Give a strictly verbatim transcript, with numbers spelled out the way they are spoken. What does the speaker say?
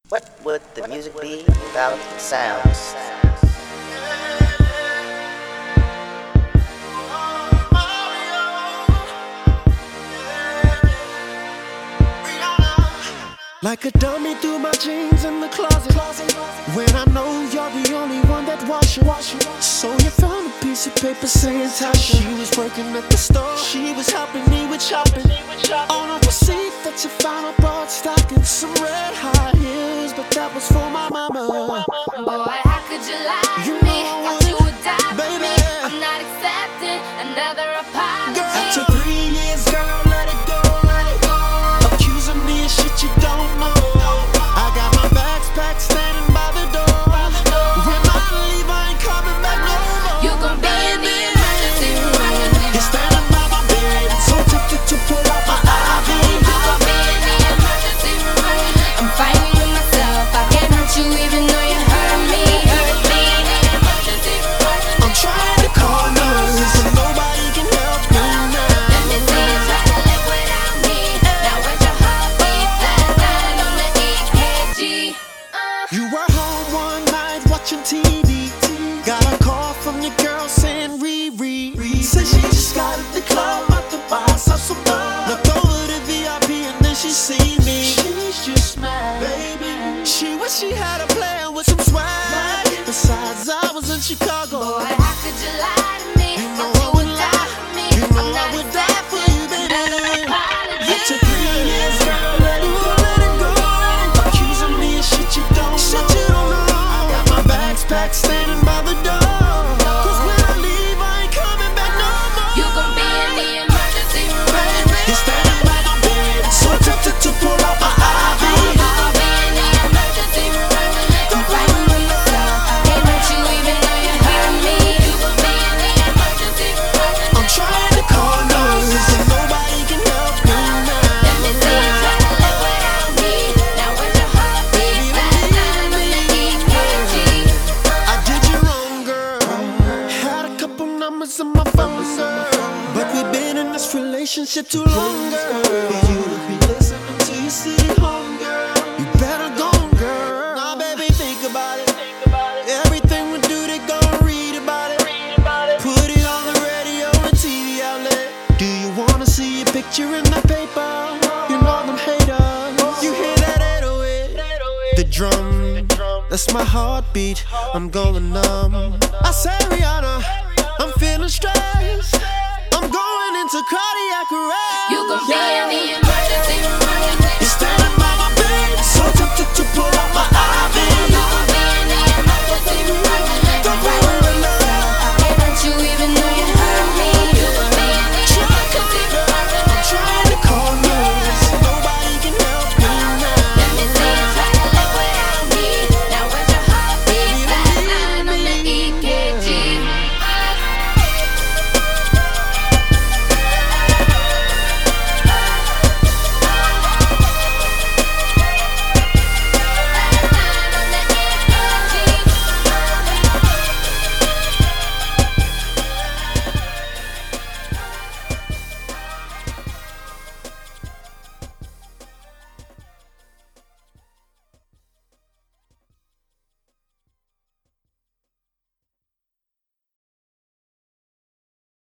What would the music be without sounds? Like a dummy through my jeans in the closet, when I know you're the only one that wash it. So you found a piece of paper saying Tasha. She was working at the store, she was helping me with shopping. On a receipt that you found, I brought stockings, some red high heels, but that was for my mama. Boy, how could you lie to You me? know Thought what, you would die for baby? me. I'm not accepting another apology. Girl, after three years, girl, let it go, let it go. Accusing me of shit you don't know. I got my bags packed, standing by the door. When I leave, I ain't coming back no more. You gon' be in the emergency room. You're standing by my bed, so tempted to pull out my I V. You gon' be in the emergency room. I'm fighting with myself. I can't hurt you even though you hurt me. Hurt me in the emergency room. I'm trying to call nurse, and nobody can help me now. Let me see you try to live without me. Now where's your heartbeat? Flatline on the E K G. Uh. You were home one night watching T V. Got a call from your girl saying Riri. Said she just got at the club at the bar, saw some love. Looked over the V I P and then she seen me. She's just mad, baby. She wish she had a plan with some swag. Besides, I was in Chicago. Boy, how could you lie to me? You know Thought I you would would lie. die for me. You know I'm I not would die for you, baby. accepting another After apology. three years, girl, let it go, let it go. Accusing me of shit you don't know. Shit you don't know. I got my bags packed, standing by the door. Cause when I leave, I ain't coming back no more. You gon' be in the emergency room. You're standing by my bed, so tempted to pull out my I V. You gon' be in the emergency room. I'm fighting with myself. I can't hurt you even though you hurt me. You gon' be in the emergency room. I'm trying to call nurse, and nobody can help me now. Let me see you try to live without me. Now where's your heartbeat? Flatline on the E K G. I did you wrong, girl. Had a couple numbers in my phone, girl. But we've been in this relationship too long, girl. For you to be listening to your city home, girl. You better go, girl. Nah, baby, think about it. Everything we do, they gon' read about it. Put it on the radio and T V outlet. Do you wanna see a picture in the paper? You know them haters. You hear that eight oh eight? The drum, that's my heartbeat. I'm going numb. I say, Rihanna, I'm feeling stressed. I'm going into cardiac arrest. You gon' be in the emergency room. You're standing by my bed, so tempted to pull